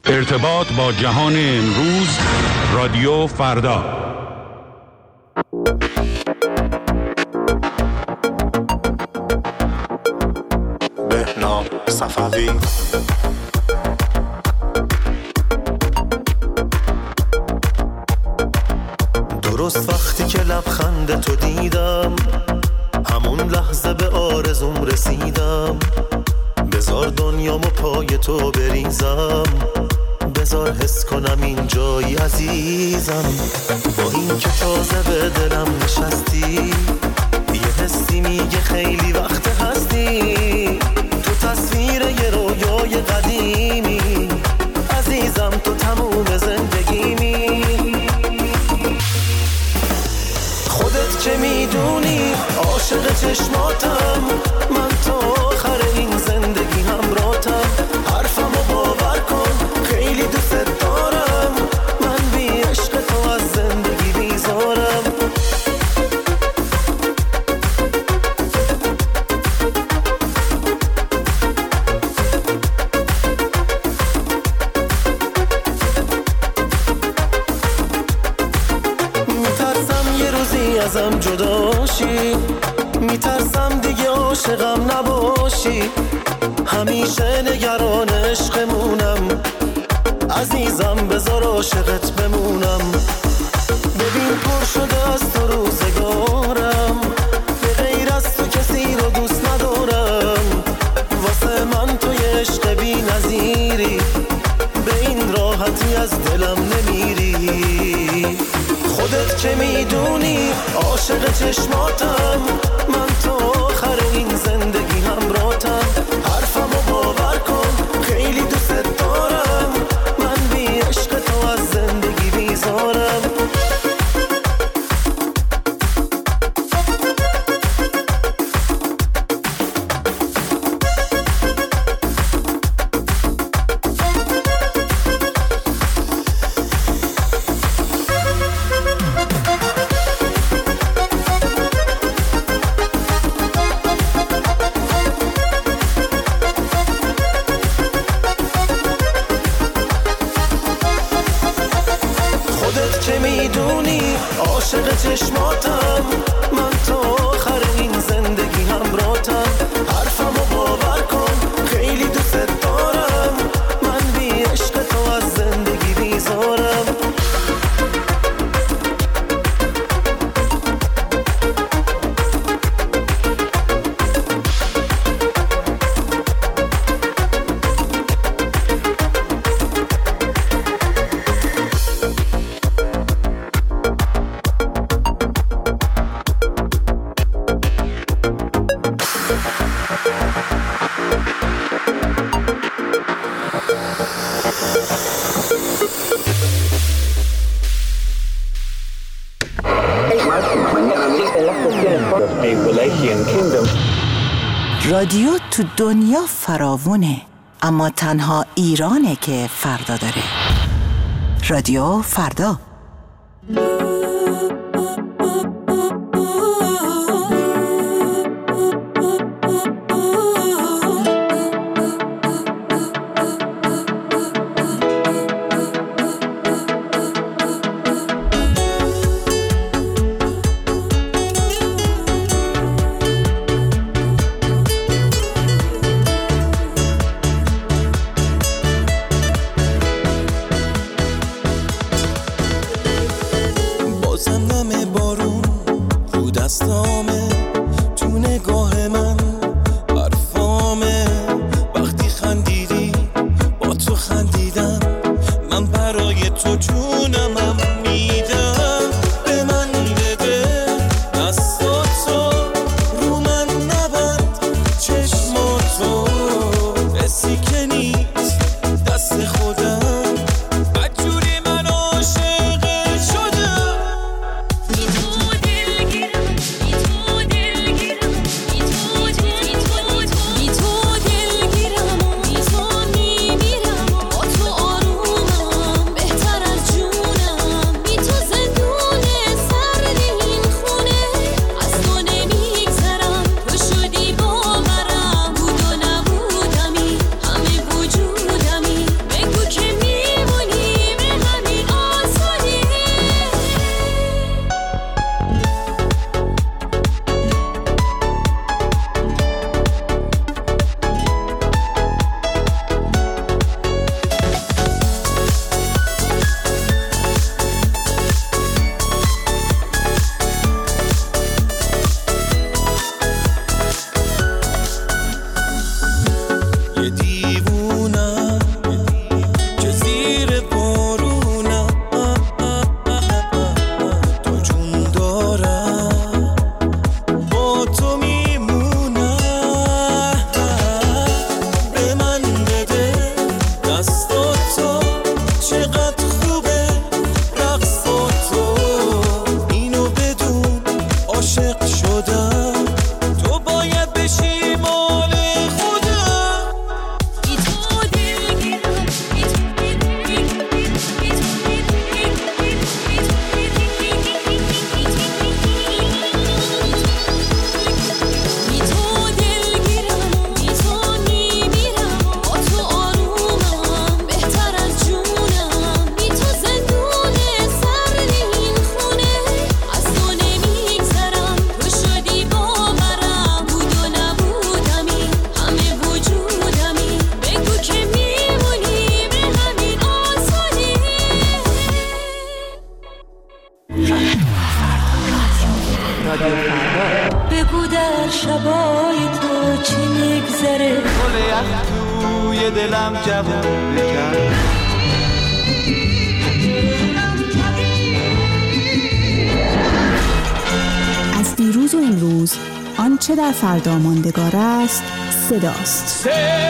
ارتباط با جهان امروز، رادیو فردا. بهنام صفوی. درست وقتی که لبخند تو دیدم، همون لحظه به آرزوم رسیدم. بذار دنیامو پای تو بریزم، بذار حس کنم این جایی عزیزم. با این که تازه به دلم نشستی، یه حسی میگه خیلی وقت هستی. تو تصویر یه رویای قدیمی، عزیزم تو تموم زندگیمی. خودت که میدونی عاشق چشماتم، من تا آخر این زندگی همراهتم. حرفمو باور کن خیلی دوست دارم، من بی عشق تو از زندگی بیزارم. میترسم یه روزی ازم جداشی، میترسم دیگه عاشقم نباشی. همیشه نگران عشقمونم، عزیزم بذار عاشقت بمونم. ببین پر شده از تو روزگارم، به غیر از تو کسی رو دوست ندارم. واسه من تو یه عشق بی نظیری، به این راحتی از دلم نمیری. خودت که میدونی عاشق چشماتم، من تا آخر این زندگی همراهتم. حرفمو باور کن خیلی دوست دارم، من بی عشق تو از زندگی بیزارم. که میدونی عاشق چشماتم، من تا آخر این زندگی همراهتم. حرفمو باور کن خیلی دوست دارم، من بی عشق تو از زندگی بیزارم. رادیو تو دنیا فراوونه، اما تنها ایرانه که فردا داره. رادیو فردا. تو آرومم بهتر از جون. یخ توی دلم جوونه کرد. از دیروز و امروز آنچه در فردا ماندگار است صداست.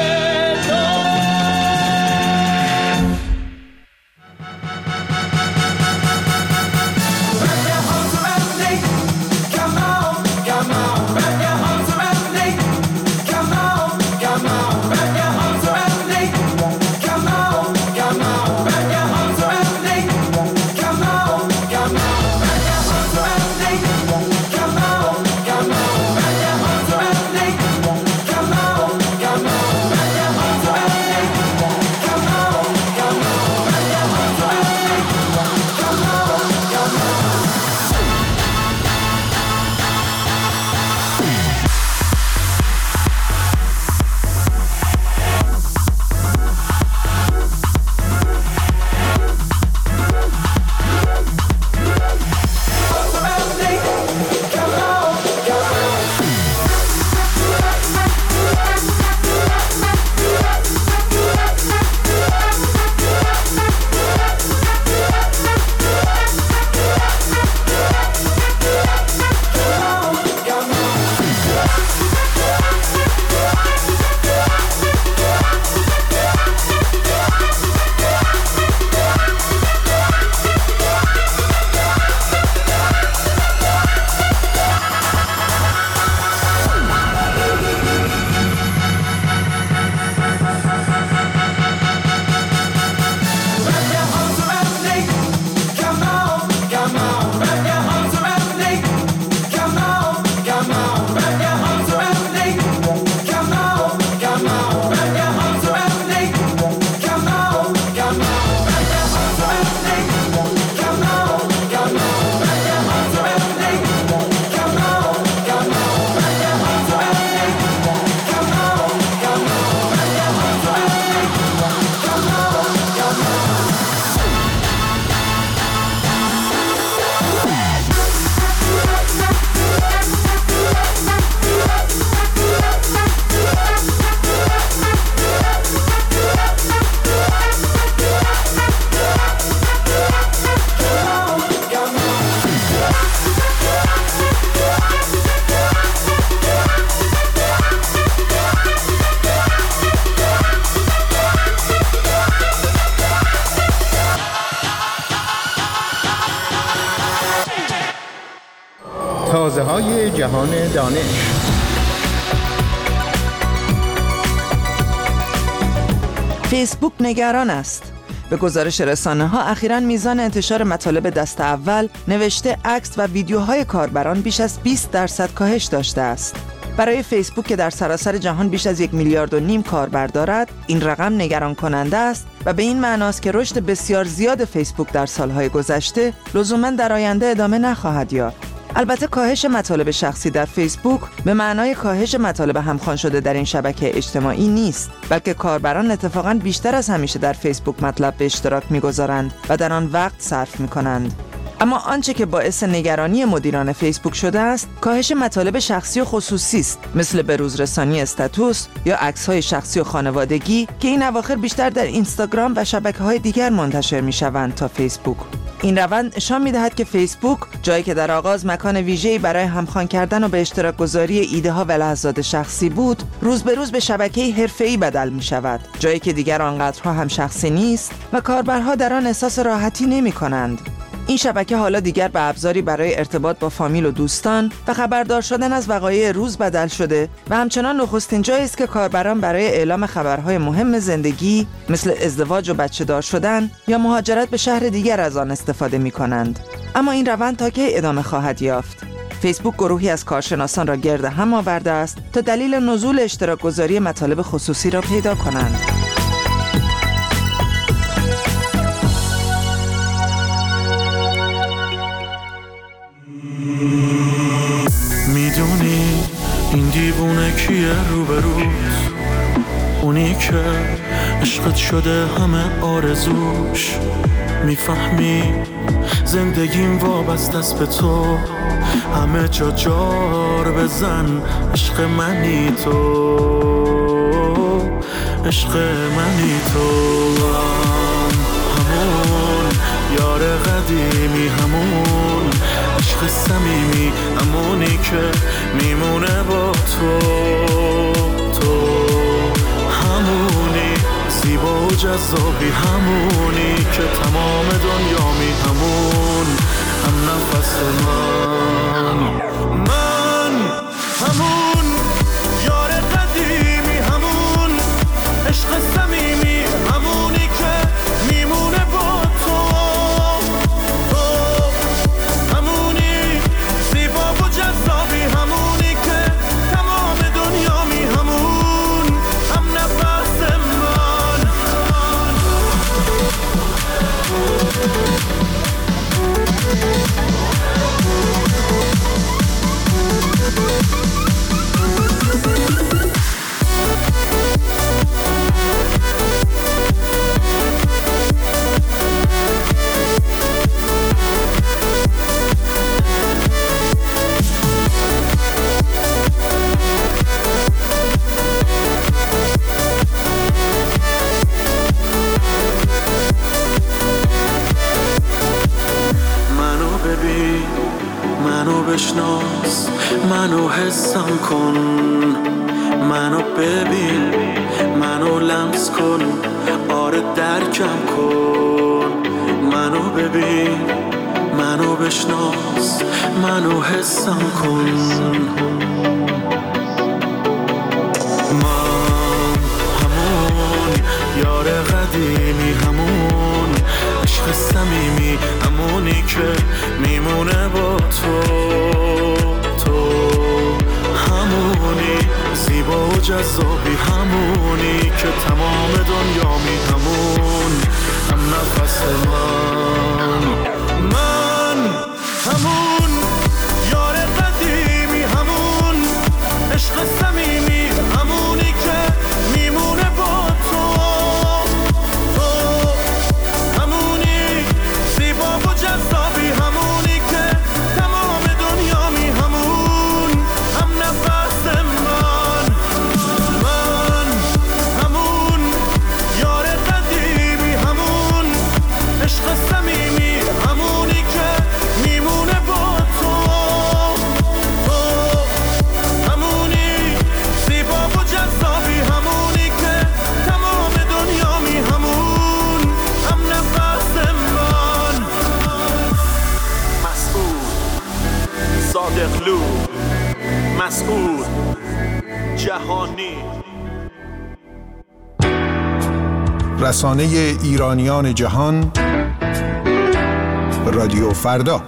تازه‌های جهان دانش. فیسبوک نگران است. به گزارش رسانه‌ها اخیراً میزان انتشار مطالب دست اول، نوشته، عکس و ویدیوهای کاربران بیش از 20% کاهش داشته است. برای فیسبوک که در سراسر جهان بیش از 1.5 میلیارد کاربر دارد، این رقم نگران کننده است و به این معناست که رشد بسیار زیاد فیسبوک در سالهای گذشته لزوماً در آینده ادامه نخواهد یافت. البته کاهش مطالب شخصی در فیسبوک به معنای کاهش مطالب همخوان شده در این شبکه اجتماعی نیست، بلکه کاربران اتفاقاً بیشتر از همیشه در فیسبوک مطلب به اشتراک می‌گذارند و در آن وقت صرف می‌کنند. اما آنچه که باعث نگرانی مدیران فیسبوک شده است، کاهش مطالب شخصی و خصوصی است، مثل بروزرسانی استاتوس یا عکس‌های شخصی و خانوادگی که این اواخر بیشتر در اینستاگرام و شبکه‌های دیگر منتشر می‌شوند تا فیسبوک. این روند نشان می‌دهد که فیسبوک، جایی که در آغاز مکان ویژه‌ای برای همخوان کردن و به اشتراک گذاری ایده‌ها و لحظات شخصی بود، روز به روز به شبکه‌ای حرفه‌ای بدل می‌شود، جایی که دیگر آنقدرها هم شخصی نیست و کاربرها در آن احساس راحتی نمی‌کنند. این شبکه حالا دیگر به ابزاری برای ارتباط با فامیل و دوستان و خبردار شدن از وقایع روز بدل شده و همچنان نخستین جایی است که کاربران برای اعلام خبرهای مهم زندگی مثل ازدواج و بچه دار شدن یا مهاجرت به شهر دیگر از آن استفاده می کنند. اما این روند تا کی ادامه خواهد یافت؟ فیسبوک گروهی از کارشناسان را گرد هم آورده است تا دلیل نزول اشتراک گذاری مطالب خصوصی را پیدا کنند. میدونی این دیوونه کیه روبروت؟ اونی که عشقت شده همه آرزوش. میفهمی زندگیم وابسته است به تو، همه جا جار بزن عشق منی تو. عشق منی تو، همون یار قدیمی، همون عشق صمیمی، همونی که میمونه با تو، همونی زیبا و جذابی، همونی که تمام دنیامی، همون هم نفس من همون یار قدیمی، همون عشق صمیمی، همونی که میمونه با تو، همونی زیبا و جذابی، همونی که تمام دنیامی، همون هم نفس من. منو بشناس، منو حسم کن، منو ببین، منو لمس کن، آره درکم کن، منو ببین، منو بشناس، منو حسم کن. من همون یار قدیمی، همون عشق صمیمی، همونی که میمونه با تو، همونی زیبا و جذابی، همونی که تمام دنیامی، همون هم نفس من همون یار قدیمی، همون عشق صمیمی، همونی که میمونه با تو، همونی زیبا و جذابی، همونی که تمام دنیامی، همون هم نفس من همون یار قدیمی، همون عشق صمیمی، همونی که میمونه با تو، همونی زیبا و جذابی، همونی که تمام دنیامی، همون هم نفس من. مسعود صادقلو، مسعود جهانی. رسانه ایرانیان جهان، رادیو فردا.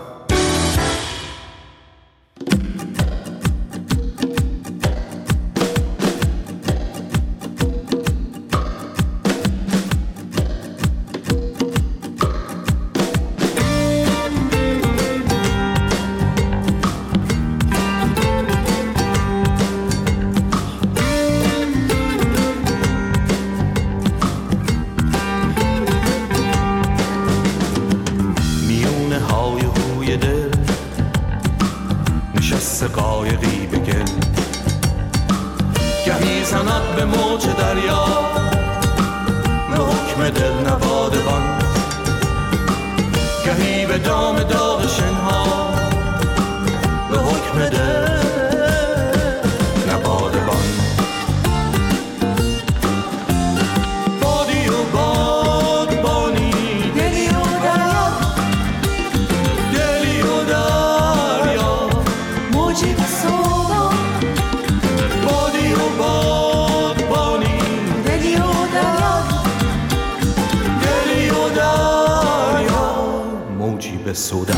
قایقی به گل، گهی زند به موج دریا به حکم دل نوادبان، گهی به دام داغ شنها به حکم دل نوادبان. بادی و بادبانی، دلی و دریا، دلی و دریا، موجی به سودا. بادی و بادبانی، دلی و دریا، دلی و دریا، موجی به سودا.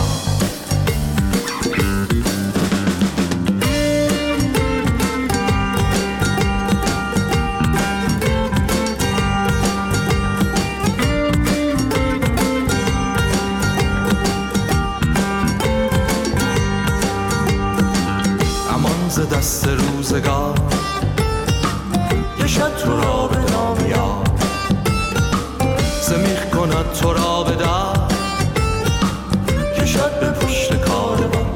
دست روزگار کشد تو را به دامیا، زمیخ کند تو را به در، کشد به پشت کاروان.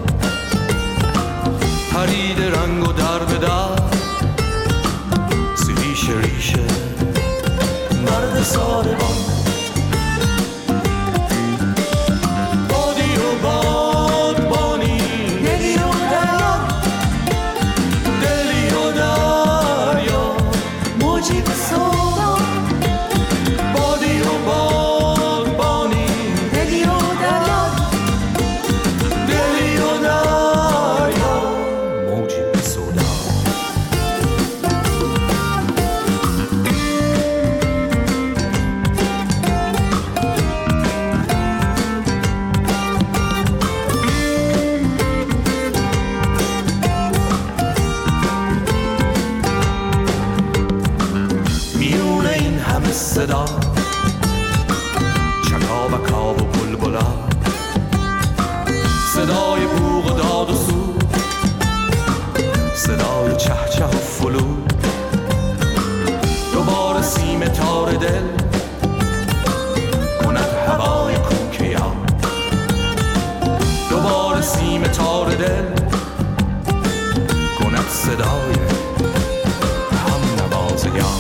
پرید رنگ و در به در، سی ریشه ریشه بادی و بادبانی دلی و دریا دلی و دریا موجی به سودا بادی و بادبانی دلی و دریا دلی و دریا موجی به سودا میونه این همه صدا چکاوکا و بلبلا صدای بوق و داد و سود صدای چهچه و فلود دوباره سیم تار دل کند هوای کوکه یا دوباره سیم تار دل کند صدای هم نواز یا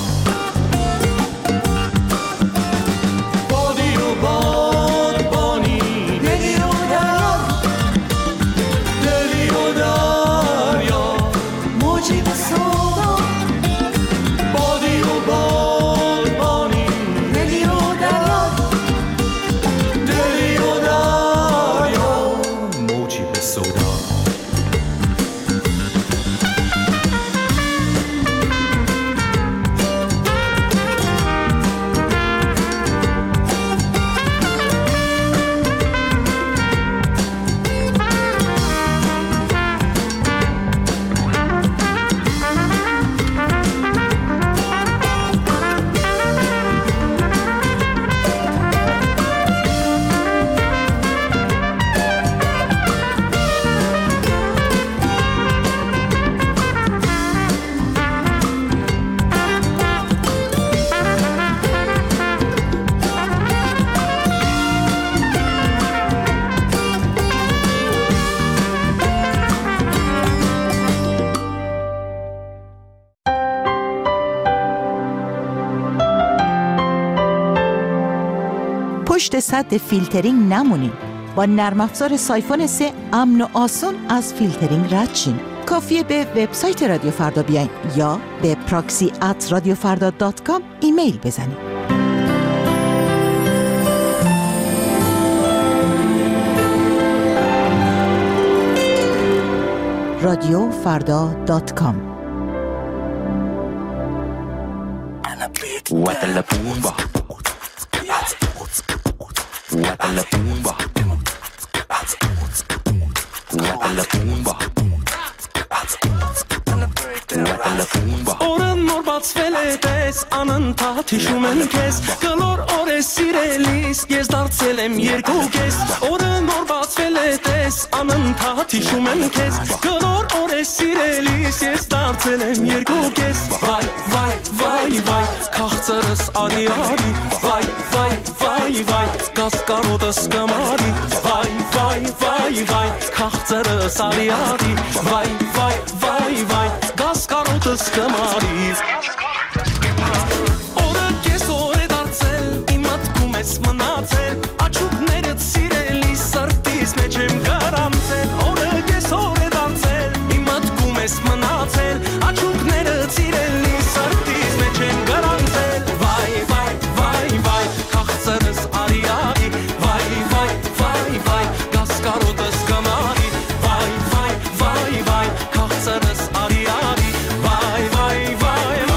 بادی و بادبانی دلی و دریا دلی و دریا موجی به سودا بادی و بادبانی دلی و دریا دلی و دریا موجی به سودا پشت سد فیلترینگ نمونین. با نرم افزار سایفون 3 امن و آسون از فیلترینگ رد شین. کافیه به وبسایت رادیو فردا بیاین یا به proxy@radiofarda.com ایمیل بزنین. radiofarda.com Guatala Pumba. Guatala Pumba. Guatala Pumba. Guatala Pumba. Oran morbats veletes anan tatishumen kes Galor ore sirelis gezdart selem yergo kes Oran morbats veletes anan tatishumen kes Galor ore sirelis gezdart selem yergo kes Vay vay vay vay kahtaras ari ari Vay vay vay vay gaskarodas gamari Vay vay vay vay kahtaras ari ari Vay vay vay vay gaskarodas gamari Ora gesore darcel imat kumes manatel Açuk neret sireli sartis necem garantel Ora gesore darcel imat kumes manatel Açuk neret sireli sartis necem garantel Vay vay vay vay kahzarız ari ari Vay vay vay vay gaskarodas gamari Vay vay vay vay kahzarız ari ari Vay vay vay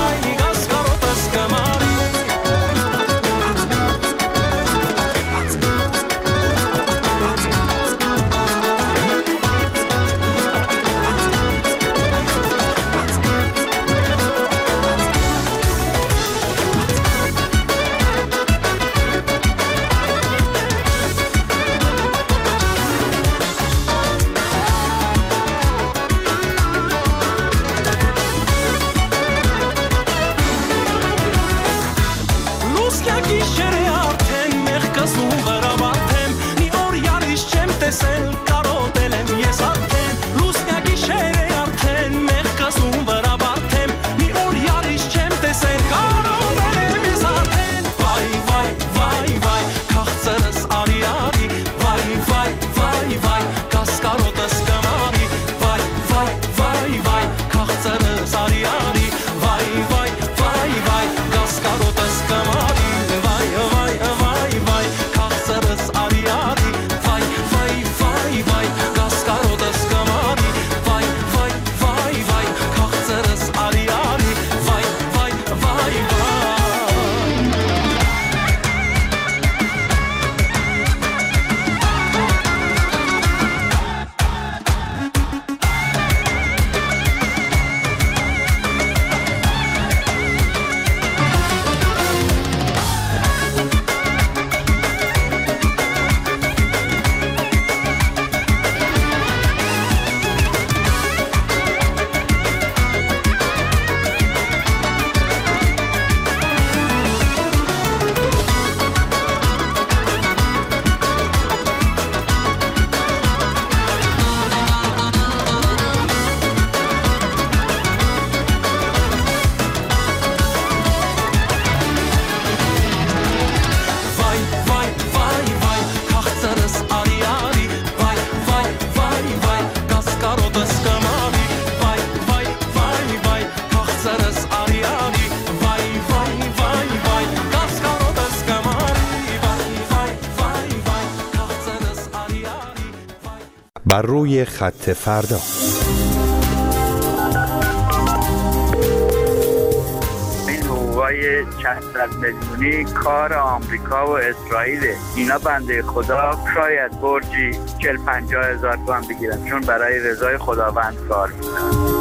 بر روی خط فردا. این حقوقای چند صد میلیونی کار آمریکا و اسرائیله. اینا بنده خدا شاید برجی 40-50 هزار تومان بگیرن، چون برای رضای خداوند کار میکنن.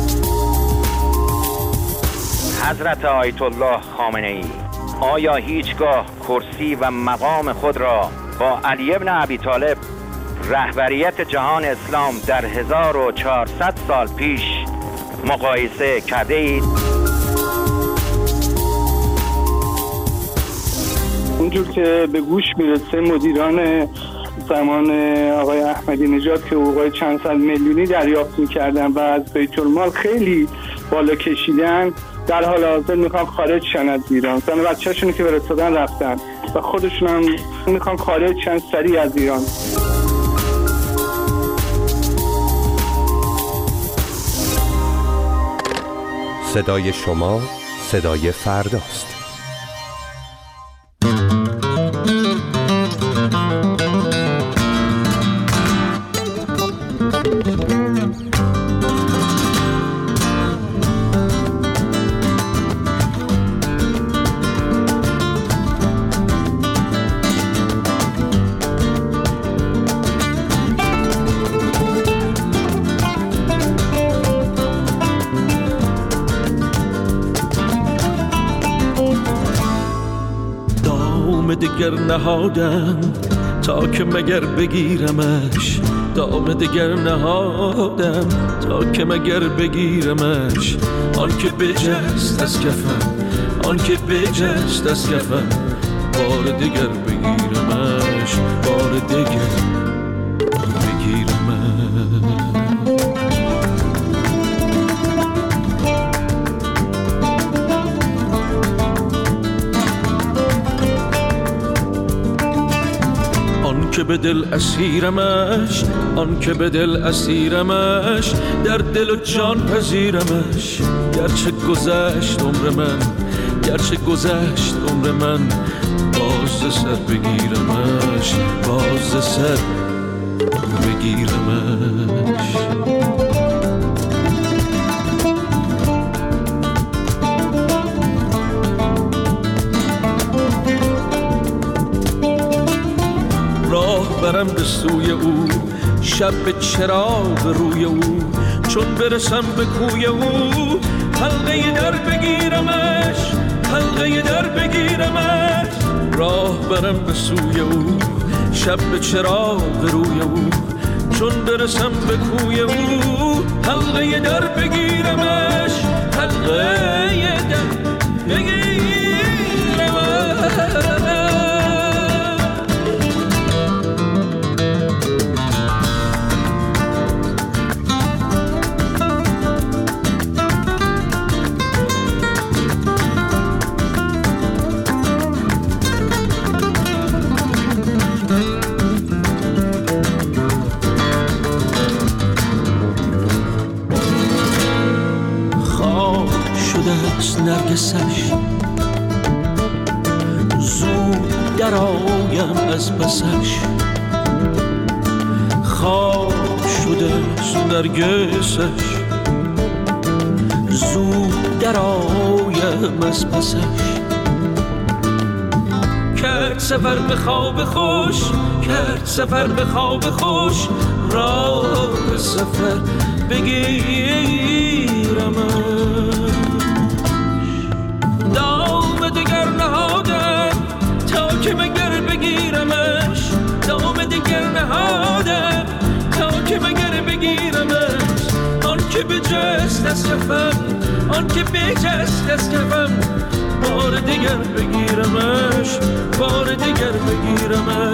حضرت آیت الله خامنه ای آیا هیچگاه کرسی و مقام خود را با علی ابن ابی طالب رهبریت جهان اسلام در 1400 سال پیش مقایسه کرده اید؟ اونجور که به گوش میرسه مدیران زمان آقای احمدی نژاد که حقوقای چند صد میلیونی دریافت می‌کردن و از بیت المال خیلی بالا کشیدن، در حال حاضر میخوان خارج شن از ایران. زن بچه‌شون که فرستادن رفتن و خودشون هم میخوان خارج شن سریع از ایران. صدای شما صدای فرداست. دگر نهادم تا که مگر بگیرمش، دام دگر نهادم تا که مگر بگیرمش. آن که بجست از کفم، آن که بجست از کفم، بار دگر بگیرمش، بار دگر بگیرمش. که به دل اسیرمش، آن که به دل اسیرمش، در دل و جان پذیرمش. گرچه گذشت عمر من، گرچه گذشت عمر من، باز سر بگیرمش، باز سر بگیرمش. برم به سوی او، شب به چراغ روی او، چون برسم به کوی او، حلقه در بگیرمش، حلقه در بگیرمش. راه برم به سوی او، شب به چراغ روی او، چون برسم به کوی او، حلقه در بگیرمش، حلقه در بگیرمش. نرگسش زود در آیم از پسش، خواب شده نرگسش زود در آیم از پسش. کرد سفر به خواب خوش، کرد سفر به خواب خوش، راه سفر بگیرمش. دام دگر نهادم تا که مگر بگیرمش، دام دگر نهادم تا که مگر بگیرمش. آن که بجست از کفم، آن که بجست از کفم، بار دگر بگیرمش، بار دگر بگیرمش.